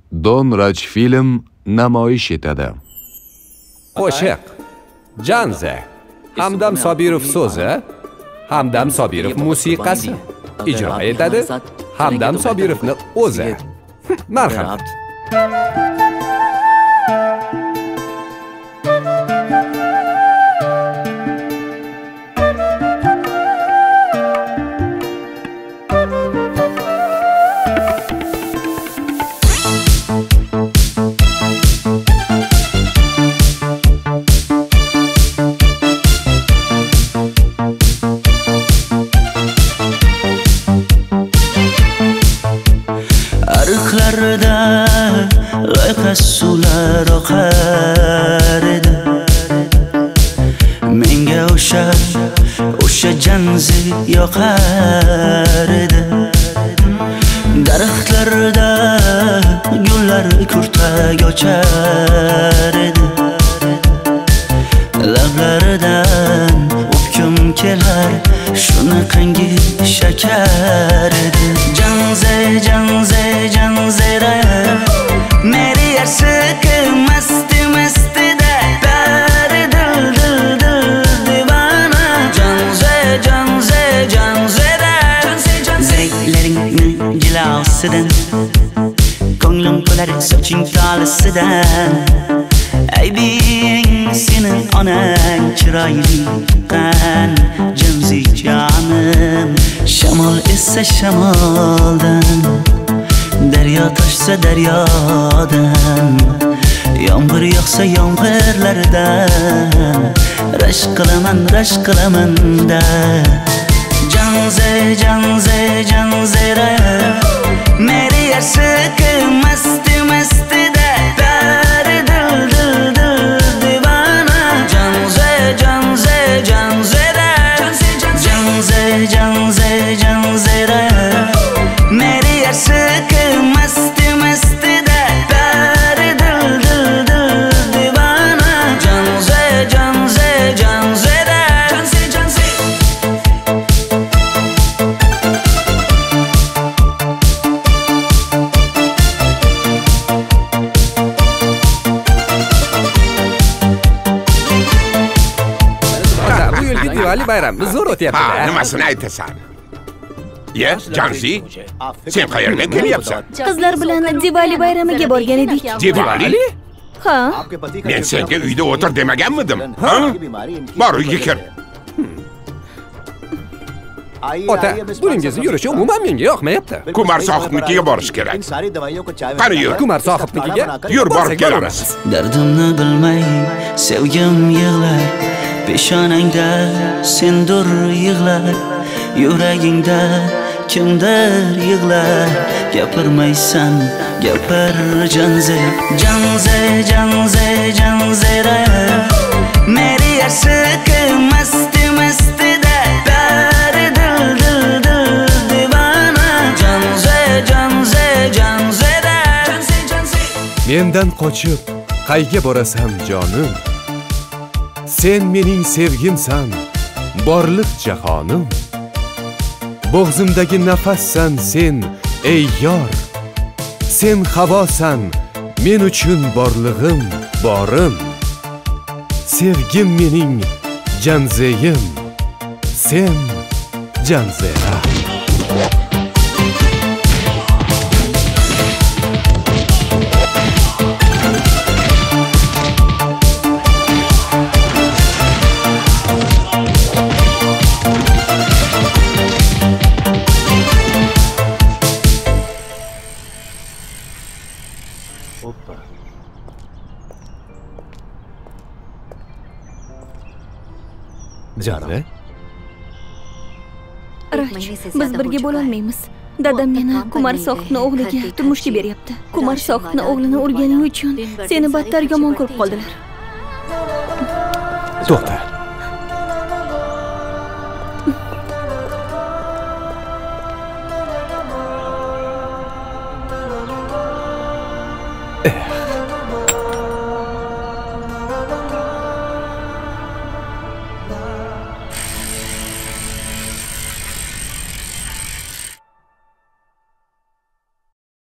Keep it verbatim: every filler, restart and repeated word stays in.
Don Rajfilm namoyish etadi. Qo'shiq Janze Hamdam Sobirov so'zi, Hamdam Sobirov musiqasi. Ijro etadi Hamdam Sobirovning o'zi. Marhamat. Suvlar oqar edi menga o'sha o'sha janzi yoqar edi daraxtlarda gullar kurtak ochar edi lablaridan o'pkim kelar shunaqangi shakar edi janze janze janzera मेरी अशक मस्त मस्त दर दिल दिल दिल दीवाना janze janze janze zevkleringning jilosidan ko'nglim to'lar soching tolisidan aybing sening onang chiroyli qan janzi jonim shamol esa shamoldan Daryo toshsa daryodan Yomg'ir yog'sa yomg'irlardan Rashk qilaman, rashk qilaman da Janze, janze, janzera Meri ashq mast mast da Dar dil dil dil divana Janze, janze, janzera Janze, janze, janzera Meri ashq mast mast da dar dil dil dil divana janze janze janze da janze janze Bu yilgi Diwali bayrami zo'r o'tyapti. Ha, nimasini aytasan? Ya, Janzi, sen qayerdan kelyapsan? Qizlar bilan Diwali bayramiga borgan edik. Diwali? Ha? Men senga uyda o'tir demaganmidim? Ha? Bor uyga kir. Ota, buningizni yurishi umuman menga yoqmayapti. Kumar sohibnikiga borish kerak. Qani yur. Kumar sohibnikiga yur, borib kelamiz. Dardimni bilmay sevgim yig'lar, peshonangda sendur yig'lar, yuragingda kimdir yig'lar, gapirmaysan, gapir janze, janze, janze, janzera, meri ashq mast mast da dar dil dil dil divana, janze, janze, janzera, Mendan qochib qayga borasan jonim? Sen mening sevgimsan, borliq jahonim. Bo'g'zimdagi nafassan sen, ey yor. Sen havosan, men uchun borlig'im, borim. Sevgim mening janzeyim, sen janzera. Janze? Raj, biz birga bo'la olmaymiz. Dadam meni Kumar sohibning o'g'liga turmushga beryapti. Kumar sohibning o'g'lini urganing uchun seni battar yomon ko'rib qoldilar. To'xta.